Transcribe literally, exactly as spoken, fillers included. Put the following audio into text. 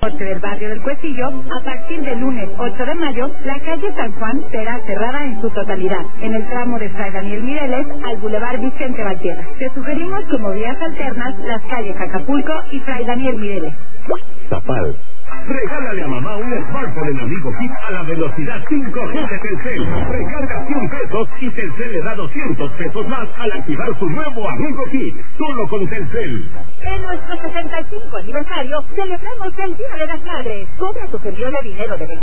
del barrio del Cuecillo, a partir del lunes ocho de mayo, la calle San Juan será cerrada en su totalidad, en el tramo de Fray Daniel Mireles al Boulevard Vicente Valtierra. Te sugerimos como vías alternas las calles Acapulco y Fray Daniel Mireles. Zapal. Regálale a mamá un smartphone en Amigo Kit a la velocidad cinco G de Telcel. Recarga cien pesos y Telcel le da doscientos pesos más al activar su nuevo Amigo Kit. Solo con Telcel. En nuestro sesenta y cinco aniversario, celebramos el Día de las Madres. Cobra tu envío de dinero de